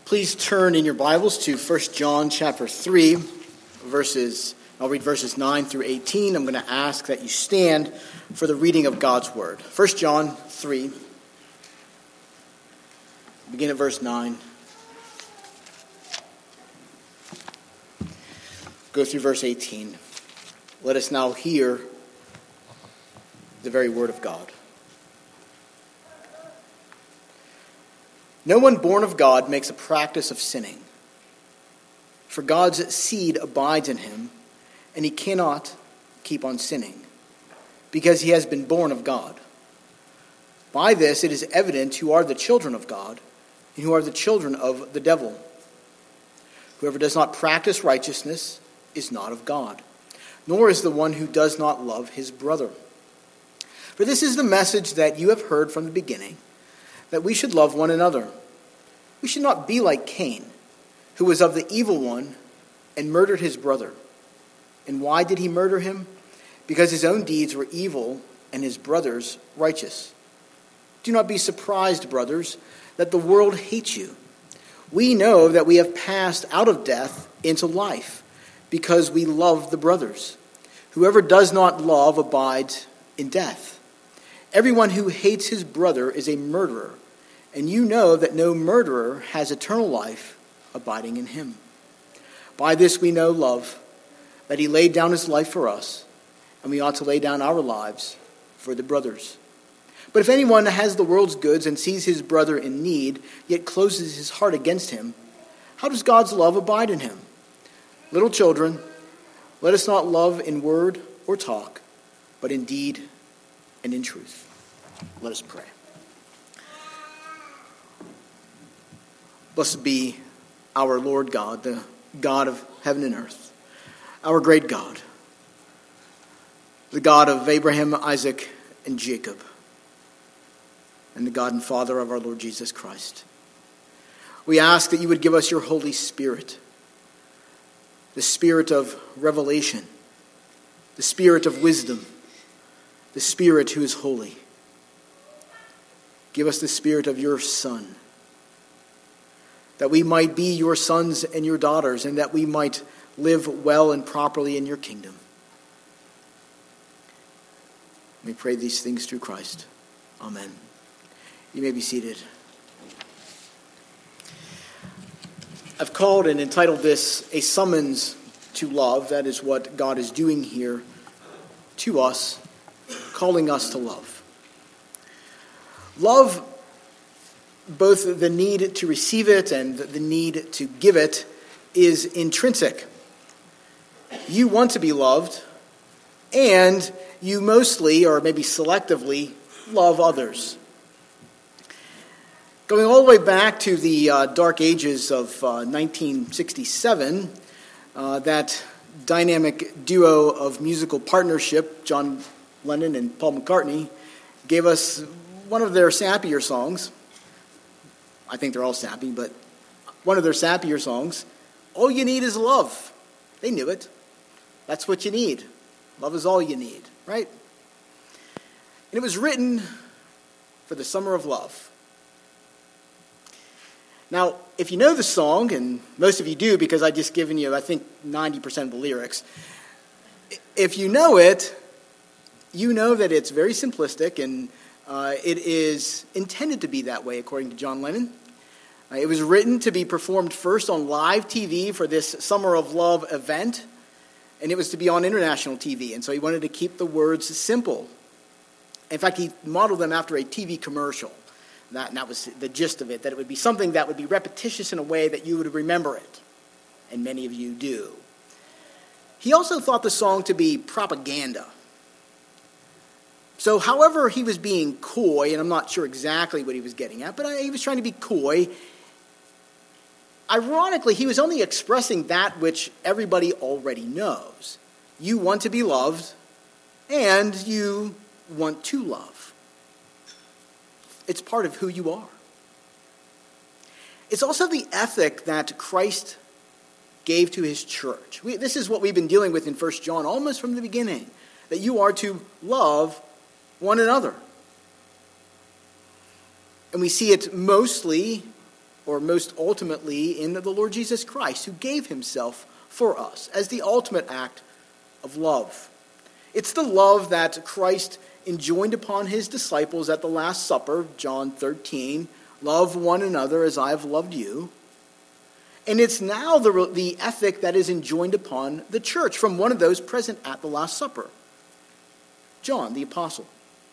Please turn in your Bibles to 1 John chapter 3, I'll read verses 9 through 18. I'm going to ask that you stand for the reading of God's Word. 1 John 3, begin at verse 9. Go through verse 18. Let us now hear the very Word of God. No one born of God makes a practice of sinning, for God's seed abides in him, and he cannot keep on sinning, because he has been born of God. By this it is evident who are the children of God, and who are the children of the devil. Whoever does not practice righteousness is not of God, nor is the one who does not love his brother. For this is the message that you have heard from the beginning, that we should love one another. We should not be like Cain, who was of the evil one and murdered his brother. And why did he murder him? Because his own deeds were evil and his brother's righteous. Do not be surprised, brothers, that the world hates you. We know that we have passed out of death into life, because we love the brothers. Whoever does not love abides in death. Everyone who hates his brother is a murderer, and you know that no murderer has eternal life abiding in him. By this we know love, that he laid down his life for us, and we ought to lay down our lives for the brothers. But if anyone has the world's goods and sees his brother in need, yet closes his heart against him, how does God's love abide in him? Little children, let us not love in word or talk, but in deed and in truth. Let us pray. Blessed be our Lord God, the God of heaven and earth, our great God, the God of Abraham, Isaac, and Jacob, and the God and Father of our Lord Jesus Christ. We ask that you would give us your Holy Spirit, the Spirit of revelation, the Spirit of wisdom, the Spirit who is holy. Give us the Spirit of your Son, that we might be your sons and your daughters, and that we might live well and properly in your kingdom. We pray these things through Christ. Amen. You may be seated. I've called and entitled this A Summons to Love. That is what God is doing here to us, calling us to love. Love, both the need to receive it and the need to give it, is intrinsic. You want to be loved, and you mostly, or maybe selectively, love others. Going all the way back to the dark ages of 1967, that dynamic duo of musical partnership, John Lennon and Paul McCartney, gave us one of their sappier songs. I think they're all sappy, but one of their sappier songs, All You Need Is Love. They knew it. That's what you need. Love is all you need, right? And it was written for the summer of love. Now, if you know the song, and most of you do because I've just given you, I think, 90% of the lyrics. If you know it, you know that it's very simplistic, and it is intended to be that way, according to John Lennon. It was written to be performed first on live TV for this Summer of Love event, and it was to be on international TV, and so he wanted to keep the words simple. In fact, he modeled them after a TV commercial. That was the gist of it, that it would be something that would be repetitious in a way that you would remember it, and many of you do. He also thought the song to be propaganda. So however he was being coy, and I'm not sure exactly what he was getting at, but he was trying to be coy. Ironically, he was only expressing that which everybody already knows. You want to be loved, and you want to love. It's part of who you are. It's also the ethic that Christ gave to his church. This is what we've been dealing with in 1 John almost from the beginning, that you are to love one another. And we see it mostly or most ultimately in the Lord Jesus Christ, who gave himself for us as the ultimate act of love. It's the love that Christ enjoined upon his disciples at the Last Supper, John 13, love one another as I have loved you. And it's now the ethic that is enjoined upon the church from one of those present at the Last Supper, John the Apostle.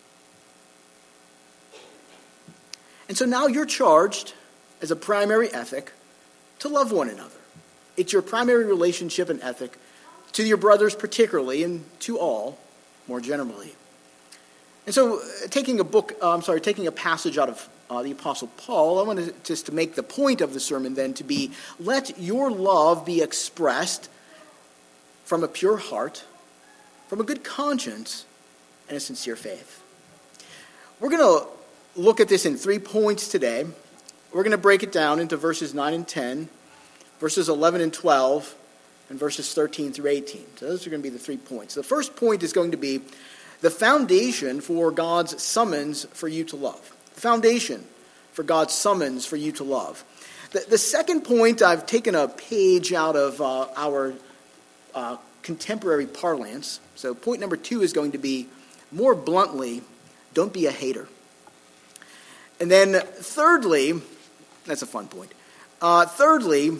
And so now you're charged as a primary ethic to love one another. It's your primary relationship and ethic to your brothers particularly and to all more generally. And so taking a passage out of the Apostle Paul, I wanted just to make the point of the sermon then to be, let your love be expressed from a pure heart, from a good conscience, and a sincere faith. We're going to look at this in 3 points today. We're going to break it down into verses 9 and 10, verses 11 and 12, and verses 13 through 18. So those are going to be the 3 points. The first point is going to be the foundation for God's summons for you to love. The foundation for God's summons for you to love. The second point, I've taken a page out of our contemporary parlance. So point number 2 is going to be, more bluntly, don't be a hater. And then thirdly, that's a fun point. The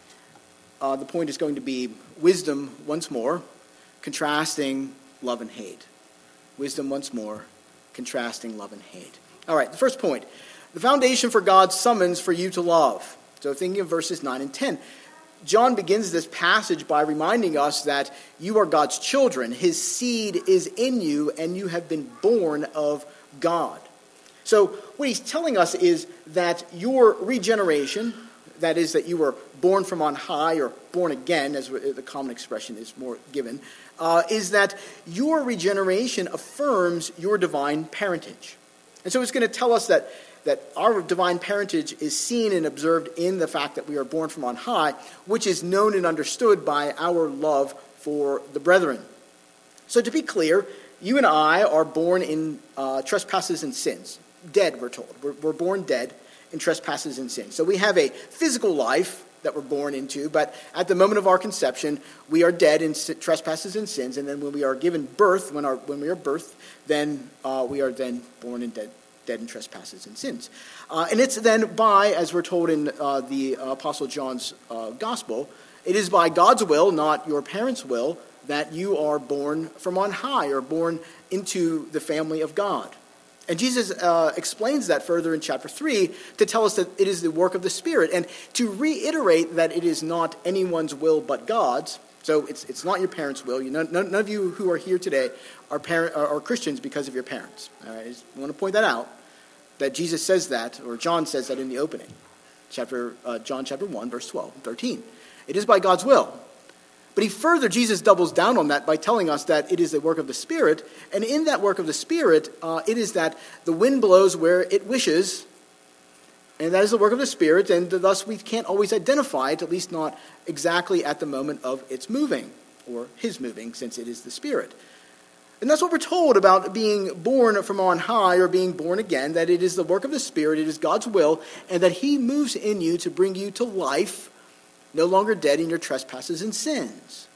point is going to be wisdom once more, contrasting love and hate. Wisdom once more, contrasting love and hate. All right, the first point, the foundation for God's summons for you to love. So thinking of verses 9 and 10, John begins this passage by reminding us that you are God's children. His seed is in you, and you have been born of God. So what he's telling us is that your regeneration, that is, that you were born from on high or born again, as the common expression is more given, is that your regeneration affirms your divine parentage. And so it's going to tell us that our divine parentage is seen and observed in the fact that we are born from on high, which is known and understood by our love for the brethren. So to be clear, you and I are born in trespasses and sins. Dead, we're told. We're born dead in trespasses and sins. So we have a physical life that we're born into, but at the moment of our conception, we are dead in trespasses and sins, and then when we are given birth, when we are birthed, then we are then born in dead in trespasses and sins. And it's then by, as we're told in the Apostle John's Gospel, it is by God's will, not your parents' will, that you are born from on high, or born into the family of God. And Jesus explains that further in chapter 3 to tell us that it is the work of the Spirit, and to reiterate that it is not anyone's will but God's. So it's not your parents' will. None of you who are here today are Christians because of your parents. All right? I just want to point that out, that Jesus says that, or John says that in the opening. John chapter 1, verse 12 and 13. It is by God's will. But Jesus doubles down on that by telling us that it is the work of the Spirit, and in that work of the Spirit, it is that the wind blows where it wishes, and that is the work of the Spirit, and thus we can't always identify it, at least not exactly at the moment of its moving, or his moving, since it is the Spirit. And that's what we're told about being born from on high, or being born again, that it is the work of the Spirit, it is God's will, and that he moves in you to bring you to life, no longer dead in your trespasses and sins.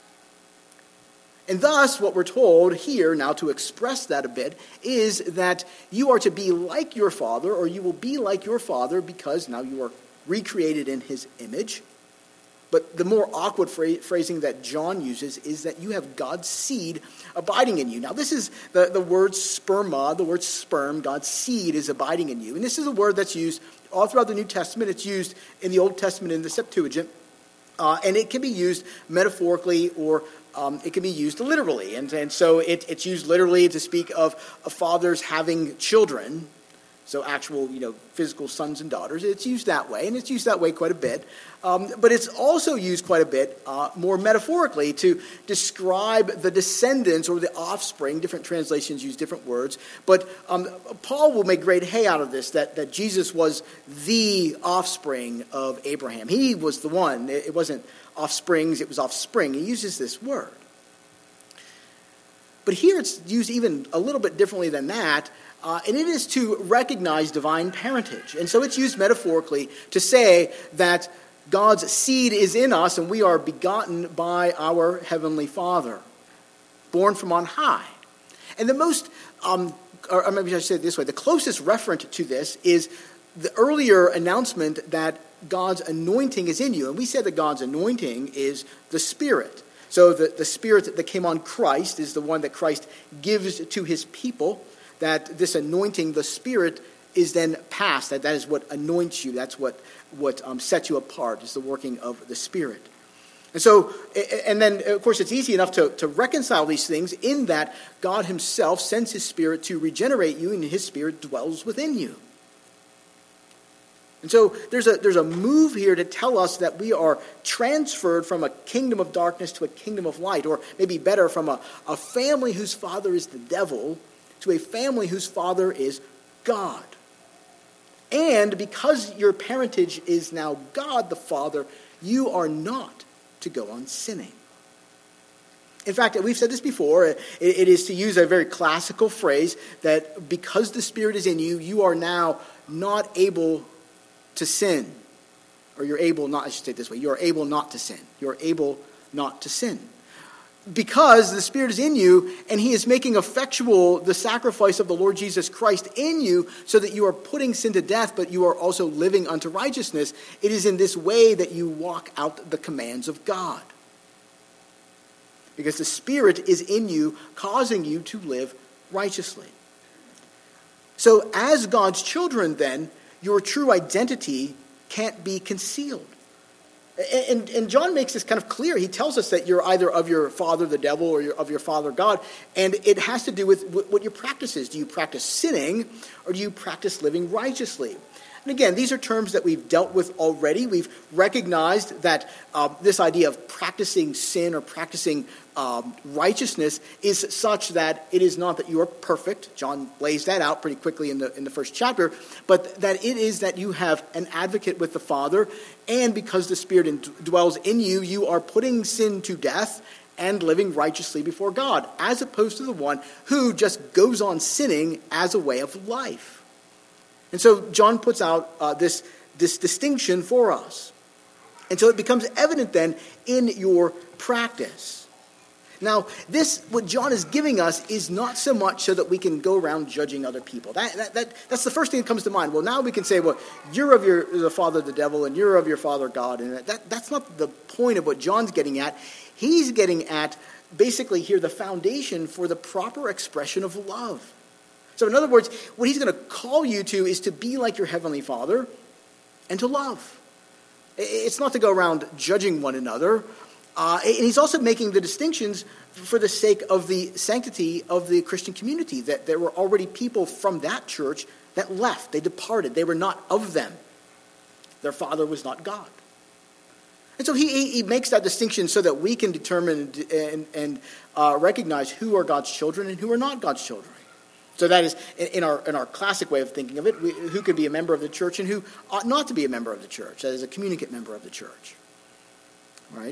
And thus, what we're told here, now to express that a bit, is that you are to be like your Father, or you will be like your Father, because now you are recreated in his image. But the more awkward phrasing that John uses is that you have God's seed abiding in you. Now, this is the word sperma, the word sperm, God's seed is abiding in you. And this is a word that's used all throughout the New Testament. It's used in the Old Testament in the Septuagint. And it can be used metaphorically, or it can be used literally. And so it's used literally to speak of fathers having children. So actual, physical sons and daughters. It's used that way, and it's used that way quite a bit. But it's also used quite a bit more metaphorically to describe the descendants or the offspring. Different translations use different words. But Paul will make great hay out of this, that Jesus was the offspring of Abraham. He was the one. It wasn't offsprings, it was offspring. He uses this word. But here it's used even a little bit differently than that. and it is to recognize divine parentage. And so it's used metaphorically to say that God's seed is in us and we are begotten by our Heavenly Father, born from on high. And the most, or maybe I should say it this way, the closest referent to this is the earlier announcement that God's anointing is in you. And we said that God's anointing is the Spirit. So the Spirit that came on Christ is the one that Christ gives to his people, that this anointing, the Spirit, is then passed. That is what anoints you. That's what sets you apart, is the working of the Spirit. And so, and then, of course, it's easy enough to reconcile these things in that God himself sends his Spirit to regenerate you, and his Spirit dwells within you. And so there's a move here to tell us that we are transferred from a kingdom of darkness to a kingdom of light, or maybe better, from a family whose father is the devil to a family whose father is God. And because your parentage is now God the Father, you are not to go on sinning. In fact, we've said this before, it is, to use a very classical phrase, that because the Spirit is in you, you are now not able to sin. Or you're able not, I should say it this way, you're able not to sin. You're able not to sin. Because the Spirit is in you, and he is making effectual the sacrifice of the Lord Jesus Christ in you, so that you are putting sin to death, but you are also living unto righteousness. It is in this way that you walk out the commands of God. Because the Spirit is in you, causing you to live righteously. So as God's children, then, your true identity can't be concealed. And John makes this kind of clear. He tells us that you're either of your father, the devil, or you're of your father, God. And it has to do with what your practice is. Do you practice sinning, or do you practice living righteously? And again, these are terms that we've dealt with already. We've recognized that this idea of practicing sin or practicing righteousness is such that it is not that you are perfect. John lays that out pretty quickly in the first chapter. But that it is that you have an advocate with the Father. And because the Spirit dwells in you, you are putting sin to death and living righteously before God, as opposed to the one who just goes on sinning as a way of life. And so John puts out this distinction for us. And so it becomes evident then in your practice. Now, what John is giving us is not so much so that we can go around judging other people. That's the first thing that comes to mind. Well, now we can say, well, you're of the father the devil, and you're of your father God. And that's not the point of what John's getting at. He's getting at, basically here, the foundation for the proper expression of love. So in other words, what he's going to call you to is to be like your Heavenly Father and to love. It's not to go around judging one another. And he's also making the distinctions for the sake of the sanctity of the Christian community, that there were already people from that church that left. They departed. They were not of them. Their father was not God. And so he makes that distinction so that we can determine and recognize who are God's children and who are not God's children. So that is, in our classic way of thinking of it, who could be a member of the church and who ought not to be a member of the church. That is, a communicant member of the church. Right?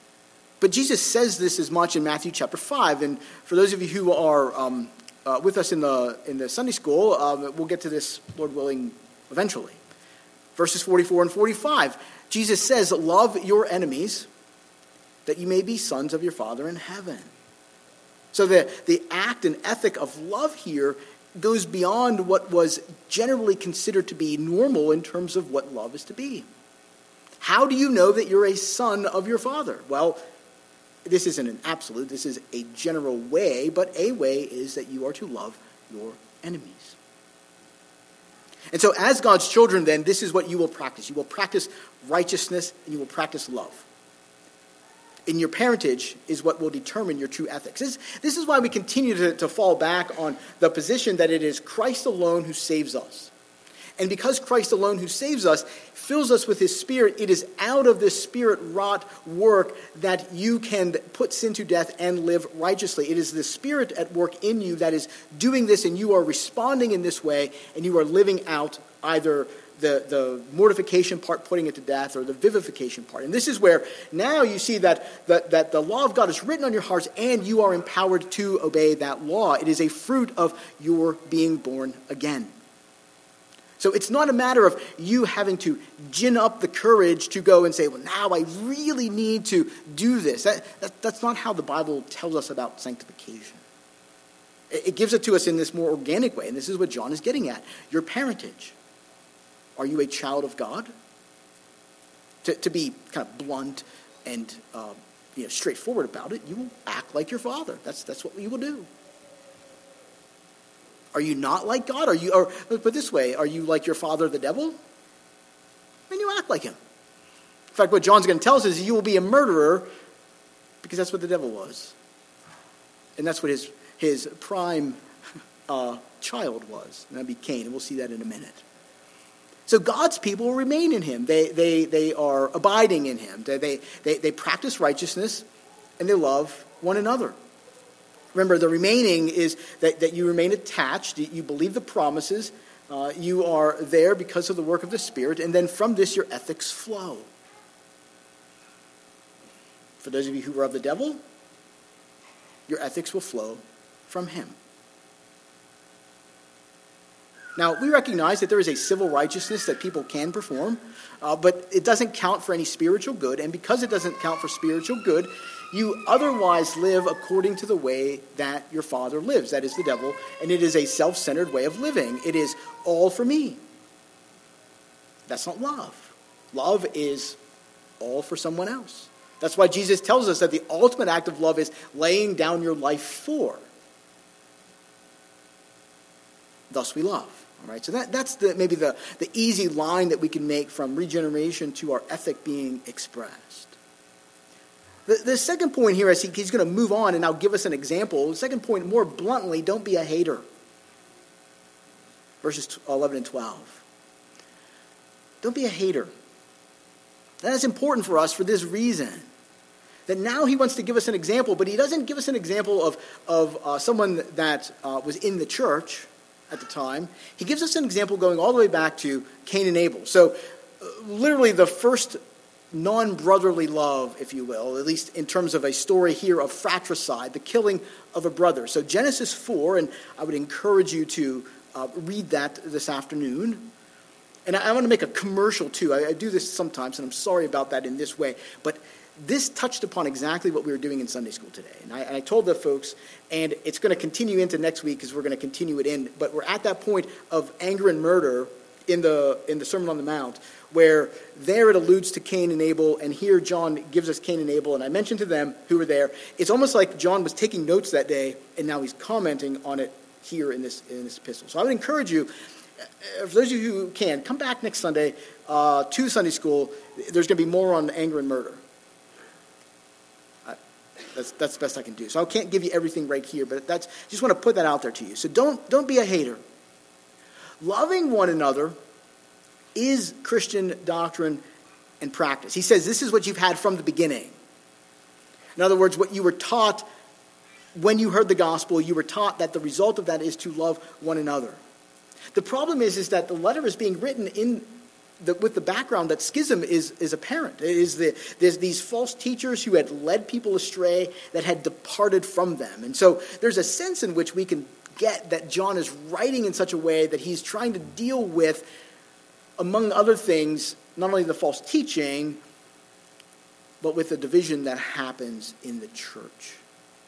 But Jesus says this as much in Matthew chapter 5. And for those of you who are with us in the Sunday school, we'll get to this, Lord willing, eventually. Verses 44 and 45. Jesus says, love your enemies, that you may be sons of your Father in heaven. So the act and ethic of love here goes beyond what was generally considered to be normal in terms of what love is to be. How do you know that you're a son of your Father? Well, this isn't an absolute, this is a general way, but a way is that you are to love your enemies. And so as God's children, then, this is what you will practice. You will practice righteousness and you will practice love. In your parentage is what will determine your true ethics. This is why we continue to fall back on the position that it is Christ alone who saves us. And because Christ alone who saves us fills us with his Spirit, it is out of this Spirit-wrought work that you can put sin to death and live righteously. It is the Spirit at work in you that is doing this, and you are responding in this way, and you are living out either the mortification part, putting it to death, or the vivification part. And this is where now you see that the law of God is written on your hearts, and you are empowered to obey that law. It is a fruit of your being born again. So it's not a matter of you having to gin up the courage to go and say, well, now I really need to do this. That's not how the Bible tells us about sanctification. It gives it to us in this more organic way, and this is what John is getting at. Your parentage. Are you a child of God? To be kind of blunt and straightforward about it, you will act like your father. That's what you will do. Are you not like God? Or put it this way, are you like your father, the devil? Then you act like him. In fact, what John's going to tell us is you will be a murderer because that's what the devil was. And that's what his prime child was. And that'd be Cain, and we'll see that in a minute. So God's people will remain in him. They are abiding in him. They practice righteousness, and they love one another. Remember, the remaining is that you remain attached. You believe the promises. You are there because of the work of the Spirit. And then from this, your ethics flow. For those of you who are of the devil, your ethics will flow from him. Now, we recognize that there is a civil righteousness that people can perform, but it doesn't count for any spiritual good. And because it doesn't count for spiritual good, you otherwise live according to the way that your father lives. That is the devil. And it is a self-centered way of living. It is all for me. That's not love. Love is all for someone else. That's why Jesus tells us that the ultimate act of love is laying down your life for. Thus we love. All right, so that's maybe the easy line that we can make from regeneration to our ethic being expressed. The second point here, he's going to move on and now give us an example. The second point, more bluntly, don't be a hater. Verses 11 and 12. Don't be a hater. That's important for us for this reason. That now he wants to give us an example, but he doesn't give us an example of someone that was in the church at the time. He gives us an example going all the way back to Cain and Abel. So literally the first non-brotherly love, if you will, at least in terms of a story here of fratricide, the killing of a brother. So Genesis 4, and I would encourage you to read that this afternoon. And I want to make a commercial too. I do this sometimes, and I'm sorry about that in this way, but this touched upon exactly what we were doing in Sunday school today. And I told the folks, and it's going to continue into next week because we're going to continue it in, but we're at that point of anger and murder in the Sermon on the Mount, where there it alludes to Cain and Abel, and here John gives us Cain and Abel, and I mentioned to them who were there. It's almost like John was taking notes that day, and now he's commenting on it here in this epistle. So I would encourage you, for those of you who can, come back next Sunday to Sunday school. There's going to be more on anger and murder. That's the best I can do. So I can't give you everything right here, but just want to put that out there to you. So don't be a hater. Loving one another is Christian doctrine and practice. He says this is what you've had from the beginning. In other words, what you were taught when you heard the gospel, you were taught that the result of that is to love one another. The problem is that the letter is being written with the background that schism is apparent. There's these false teachers who had led people astray that had departed from them. And so there's a sense in which we can get that John is writing in such a way that he's trying to deal with, among other things, not only the false teaching, but with the division that happens in the church.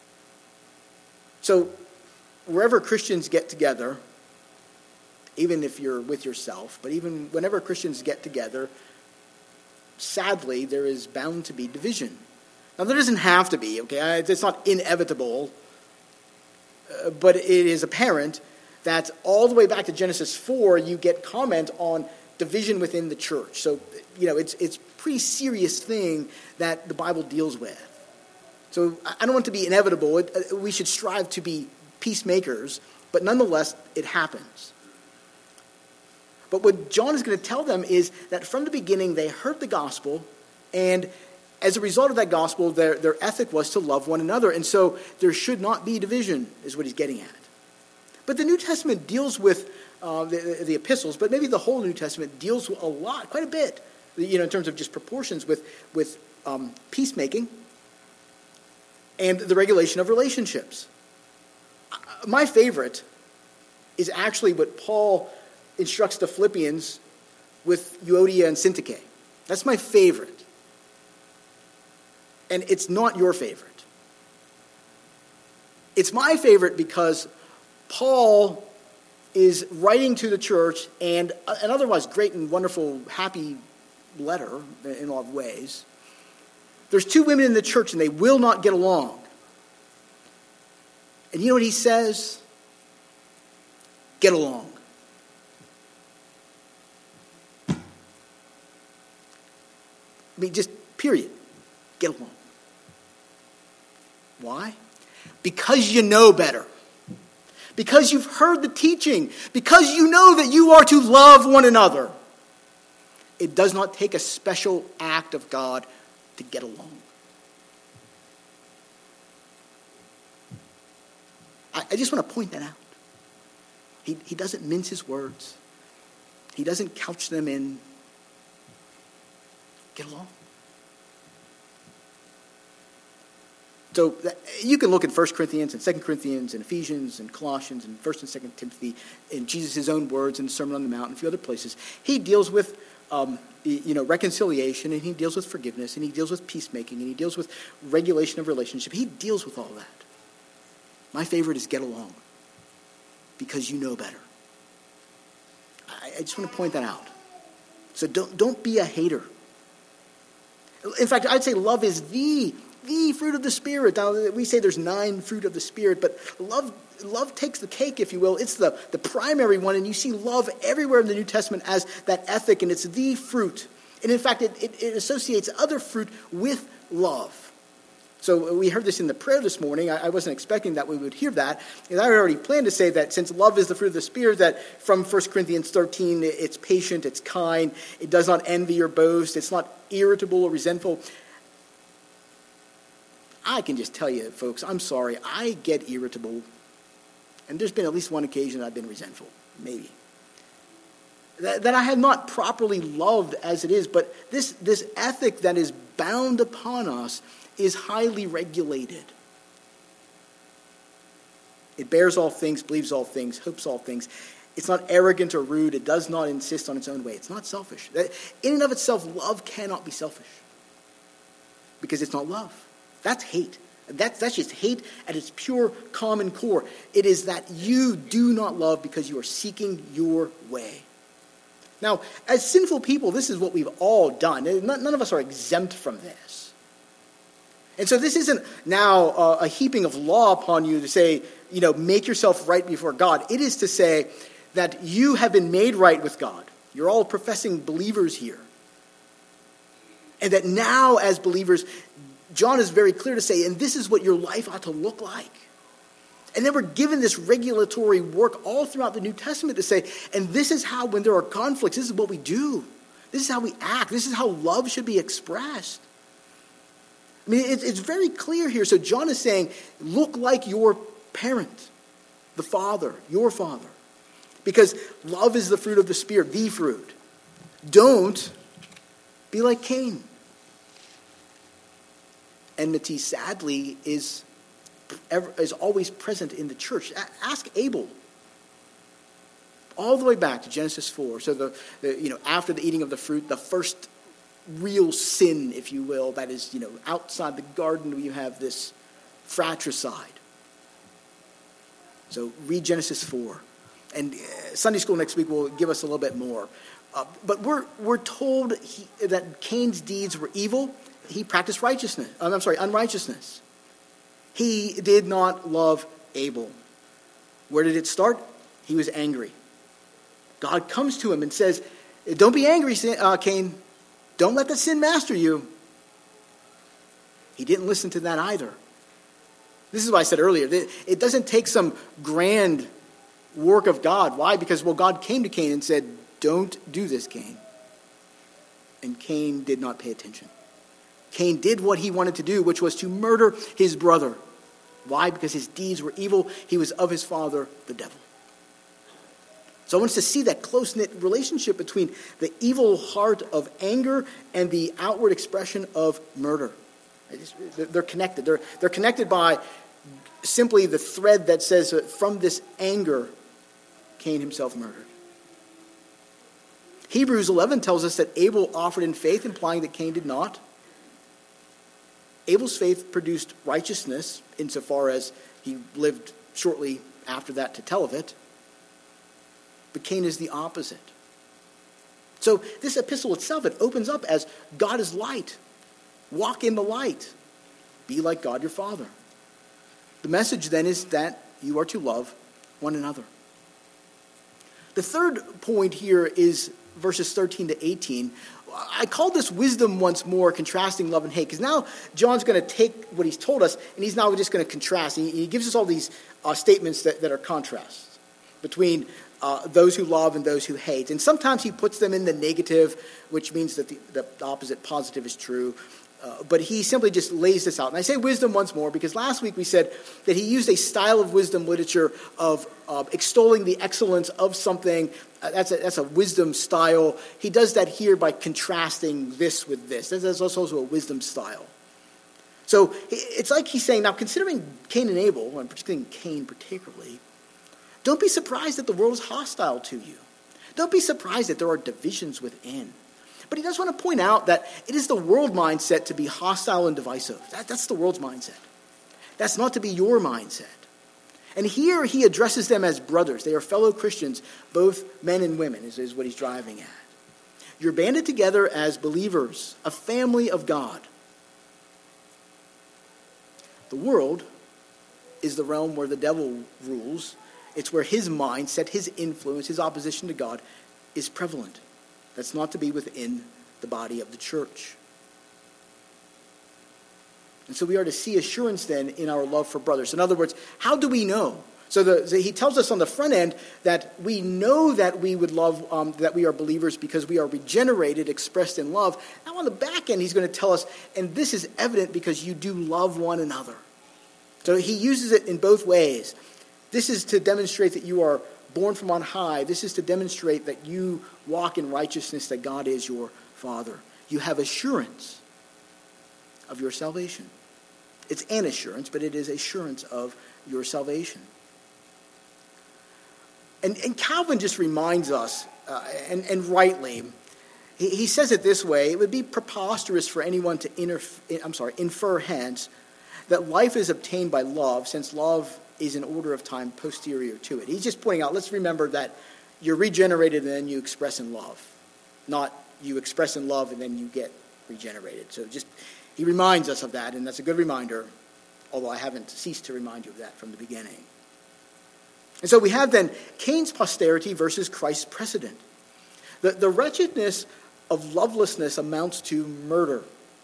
So wherever Christians get together, even if you're with yourself, but even whenever Christians get together, sadly, there is bound to be division. Now, there doesn't have to be, okay? It's not inevitable, but it is apparent that all the way back to Genesis 4, you get comment on division within the church. So, it's a pretty serious thing that the Bible deals with. So, I don't want it to be inevitable. We should strive to be peacemakers, but nonetheless, it happens. But what John is going to tell them is that from the beginning they heard the gospel, and as a result of that gospel, their ethic was to love one another. And so there should not be division, is what he's getting at. But the New Testament deals with the epistles, but maybe the whole New Testament deals a lot, quite a bit, in terms of just proportions with peacemaking and the regulation of relationships. My favorite is actually what Paul instructs the Philippians with Euodia and Syntyche. That's my favorite. And it's not your favorite. It's my favorite because Paul is writing to the church and an otherwise great and wonderful, happy letter in a lot of ways. There's two women in the church and they will not get along. And you know what he says? Get along. I mean, just period. Get along. Why? Because you know better. Because you've heard the teaching. Because you know that you are to love one another. It does not take a special act of God to get along. I just want to point that out. He doesn't mince his words. He doesn't couch them in get along. So you can look at 1 Corinthians and 2 Corinthians and Ephesians and Colossians and 1 and 2 Timothy in Jesus' own words in the Sermon on the Mount and a few other places. He deals with reconciliation, and he deals with forgiveness, and he deals with peacemaking, and he deals with regulation of relationship. He deals with all that. My favorite is get along because you know better. I just want to point that out. So don't be a hater. In fact, I'd say love is the fruit of the Spirit. Now, we say there's 9 fruit of the Spirit, but love takes the cake, if you will. It's the primary one, and you see love everywhere in the New Testament as that ethic, and it's the fruit. And in fact, it associates other fruit with love. So we heard this in the prayer this morning. I wasn't expecting that we would hear that. And I already planned to say that since love is the fruit of the Spirit, that from 1 Corinthians 13, it's patient, it's kind, it does not envy or boast, it's not irritable or resentful. I can just tell you, folks, I'm sorry, I get irritable. And there's been at least one occasion I've been resentful, maybe. That I have not properly loved as it is, but this ethic that is bound upon us is highly regulated. It bears all things, believes all things, hopes all things. It's not arrogant or rude. It does not insist on its own way. It's not selfish. In and of itself, love cannot be selfish because it's not love. That's hate. That's just hate at its pure common core. It is that you do not love because you are seeking your way. Now, as sinful people, this is what we've all done. None of us are exempt from this. And so this isn't now a heaping of law upon you to say, make yourself right before God. It is to say that you have been made right with God. You're all professing believers here. And that now as believers, John is very clear to say, and this is what your life ought to look like. And then we're given this regulatory work all throughout the New Testament to say, and this is how, when there are conflicts, this is what we do. This is how we act. This is how love should be expressed. I mean, it's very clear here. So John is saying, look like your parent, the father, your father. Because love is the fruit of the Spirit, the fruit. Don't be like Cain. Enmity, sadly, is always present in the church. Ask Abel. All the way back to Genesis 4. So after the eating of the fruit, the first real sin, if you will, that is, outside the garden, where you have this fratricide. So read Genesis 4. And Sunday school next week will give us a little bit more. But we're told that Cain's deeds were evil. He practiced unrighteousness. He did not love Abel. Where did it start? He was angry. God comes to him and says, don't be angry, Cain. Don't let the sin master you. He didn't listen to that either. This is what I said earlier. It doesn't take some grand work of God. Why? Because, God came to Cain and said, don't do this, Cain. And Cain did not pay attention. Cain did what he wanted to do, which was to murder his brother. Why? Because his deeds were evil. He was of his father, the devil. So I want us to see that close-knit relationship between the evil heart of anger and the outward expression of murder. They're connected. They're connected by simply the thread that says from this anger, Cain himself murdered. Hebrews 11 tells us that Abel offered in faith, implying that Cain did not. Abel's faith produced righteousness insofar as he lived shortly after that to tell of it. But Cain is the opposite. So this epistle itself, it opens up as God is light. Walk in the light. Be like God your Father. The message then is that you are to love one another. The third point here is verses 13 to 18. I call this wisdom once more, contrasting love and hate, because now John's going to take what he's told us and he's now just going to contrast. He gives us all these statements that are contrasts between those who love and those who hate. And sometimes he puts them in the negative, which means that the opposite, positive, is true. But he simply just lays this out. And I say wisdom once more because last week we said that he used a style of wisdom literature of extolling the excellence of something. That's a wisdom style. He does that here by contrasting this with this. That's also a wisdom style. So it's like he's saying, now considering Cain and Abel, and particularly Cain particularly, don't be surprised that the world is hostile to you. Don't be surprised that there are divisions within. But he does want to point out that it is the world mindset to be hostile and divisive. That's the world's mindset. That's not to be your mindset. And here he addresses them as brothers. They are fellow Christians, both men and women, is what he's driving at. You're banded together as believers, a family of God. The world is the realm where the devil rules. It's where his mindset, his influence, his opposition to God is prevalent. That's not to be within the body of the church. And so we are to see assurance then in our love for brothers. In other words, how do we know? So he tells us on the front end that we know that we would love, that we are believers because we are regenerated, expressed in love. Now on the back end, he's going to tell us, and this is evident because you do love one another. So he uses it in both ways. This is to demonstrate that you are born from on high. This is to demonstrate that you walk in righteousness, that God is your Father. You have assurance of your salvation. It's an assurance, but it is assurance of your salvation. And Calvin just reminds us, and rightly, he says it this way: it would be preposterous for anyone to infer hence that life is obtained by love, since love is an order of time posterior to it. He's just pointing out, let's remember that you're regenerated and then you express in love. Not you express in love and then you get regenerated. So he reminds us of that, and that's a good reminder, although I haven't ceased to remind you of that from the beginning. And so we have then Cain's posterity versus Christ's precedent. The wretchedness of lovelessness amounts to murder.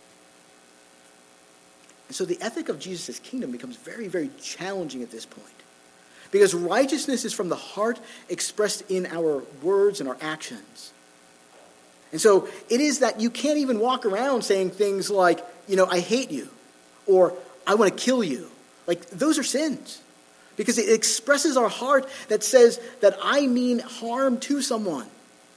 And so the ethic of Jesus' kingdom becomes very, very challenging at this point. Because righteousness is from the heart expressed in our words and our actions. And so it is that you can't even walk around saying things like, I hate you, or I want to kill you. Like, those are sins. Because it expresses our heart that says that I mean harm to someone.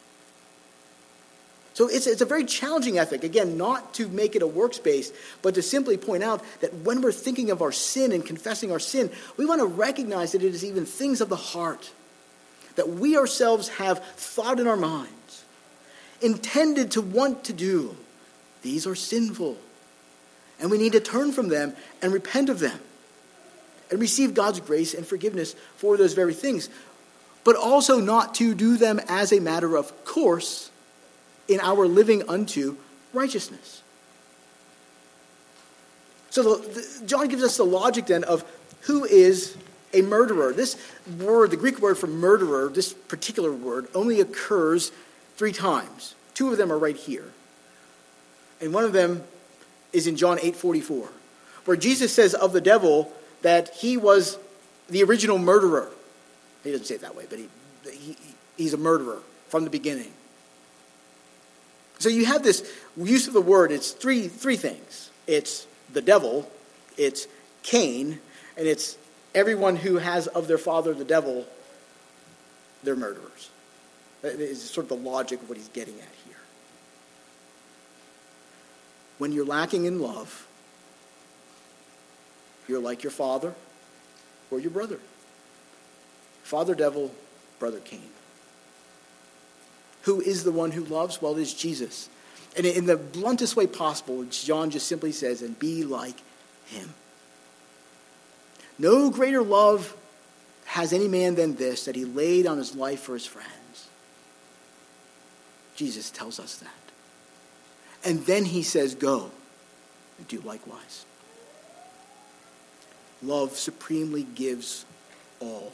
So it's a very challenging ethic. Again, not to make it a works-based, but to simply point out that when we're thinking of our sin and confessing our sin, we want to recognize that it is even things of the heart that we ourselves have thought in our minds, intended to want to do. These are sinful. And we need to turn from them and repent of them and receive God's grace and forgiveness for those very things. But also not to do them as a matter of course in our living unto righteousness. So John gives us the logic then of who is a murderer. This word, the Greek word for murderer, this particular word, only occurs 3 times. 2 of them are right here. And one of them is in John 8:44, where Jesus says of the devil that he was the original murderer. He doesn't say it that way, but he's a murderer from the beginning. So you have this use of the word. It's three things. It's the devil, it's Cain, and it's everyone who has of their father the devil, they're murderers. That is sort of the logic of what he's getting at here. When you're lacking in love, you're like your father or your brother. Father devil, brother Cain. Who is the one who loves? Well, it is Jesus. And in the bluntest way possible, John just simply says, and be like him. No greater love has any man than this, that he laid on his life for his friends. Jesus tells us that. And then he says, go and do likewise. Love supremely gives all.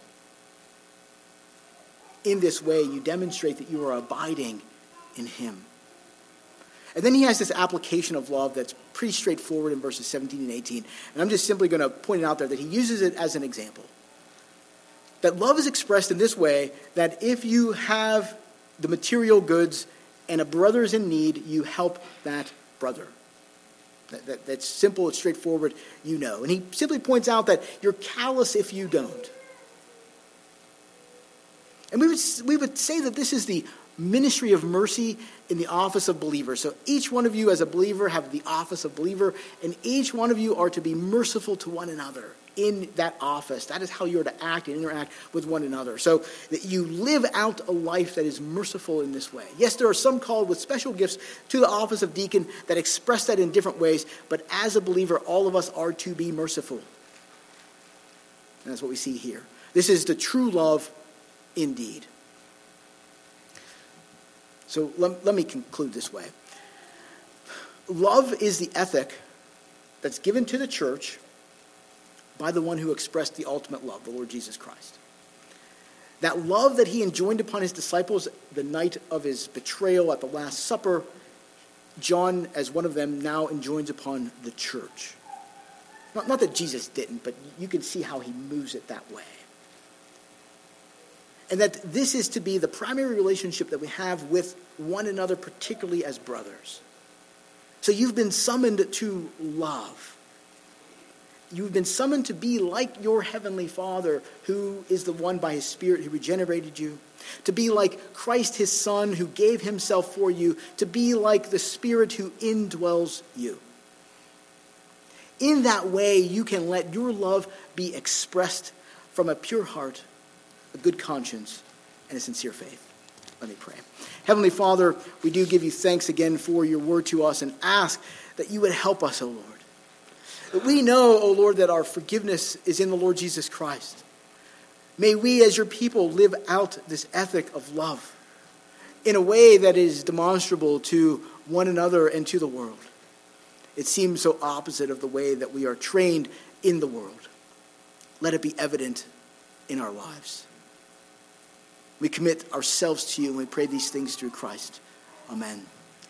In this way, you demonstrate that you are abiding in him. And then he has this application of love that's pretty straightforward in verses 17 and 18. And I'm just simply going to point it out there that he uses it as an example. That love is expressed in this way, that if you have the material goods and a brother is in need, you help that brother. That's simple, it's straightforward, you know. And he simply points out that you're callous if you don't. And we would say that this is the ministry of mercy in the office of believer. So each one of you as a believer have the office of believer, and each one of you are to be merciful to one another in that office. That is how you are to act and interact with one another. So that you live out a life that is merciful in this way. Yes, there are some called with special gifts to the office of deacon that express that in different ways, but as a believer, all of us are to be merciful. And that's what we see here. This is the true love indeed. So let me conclude this way. Love is the ethic that's given to the church by the one who expressed the ultimate love, the Lord Jesus Christ. That love that he enjoined upon his disciples the night of his betrayal at the Last Supper, John, as one of them, now enjoins upon the church. Not that Jesus didn't, but you can see how he moves it that way. And that this is to be the primary relationship that we have with one another, particularly as brothers. So you've been summoned to love. You've been summoned to be like your heavenly Father, who is the one by his Spirit who regenerated you. To be like Christ his Son, who gave himself for you. To be like the Spirit who indwells you. In that way, you can let your love be expressed from a pure heart, a good conscience, and a sincere faith. Let me pray. Heavenly Father, we do give you thanks again for your word to us and ask that you would help us, O Lord. That we know, O Lord, that our forgiveness is in the Lord Jesus Christ. May we as your people live out this ethic of love in a way that is demonstrable to one another and to the world. It seems so opposite of the way that we are trained in the world. Let it be evident in our lives. We commit ourselves to you and we pray these things through Christ. Amen.